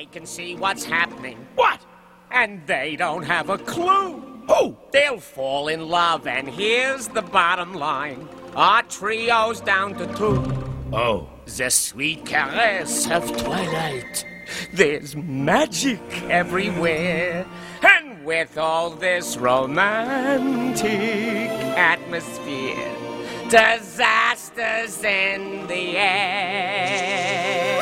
can see what's happening. What? And they don't have a clue. Who? They'll fall in love, and here's the bottom line. Our trio's down to 2. Oh. The sweet caress of twilight. There's magic everywhere. And with all this romantic atmosphere, disasters in the air.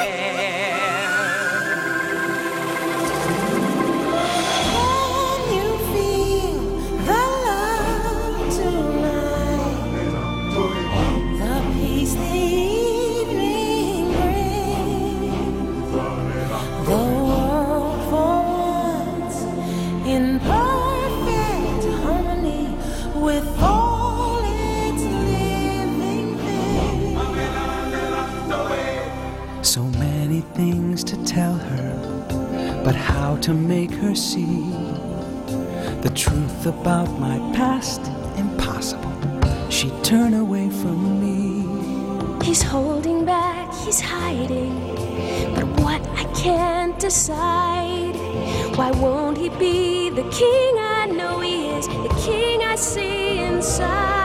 Can you feel the love tonight? The peace the evening brings. The world for once in perfect harmony with all its living things. So many things to tell her, but how to make her see the truth about my past? Impossible. She'd turn away from me. He's holding back, he's hiding, but what I can't decide. Why won't he be the king I know he is, the king I see inside?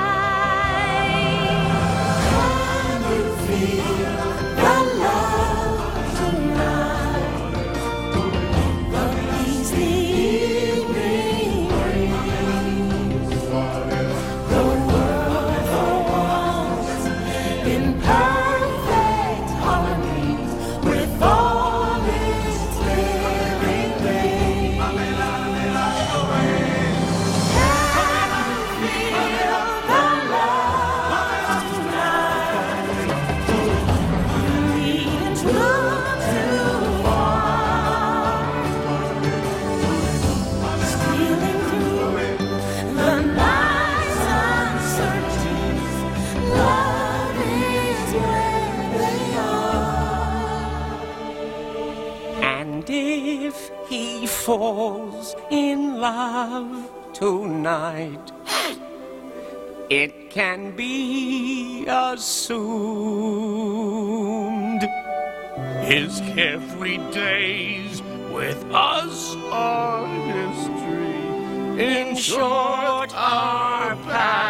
Can you feel the love tonight? The peace the evening brings. The world for once in perfect harmony with all its living things. Can you feel the love tonight? You needn't look too far. Stealing through the night's uncertainties, love is where they are. And if he falls in love tonight, it can be assumed His carefree days with us are history. in short our past.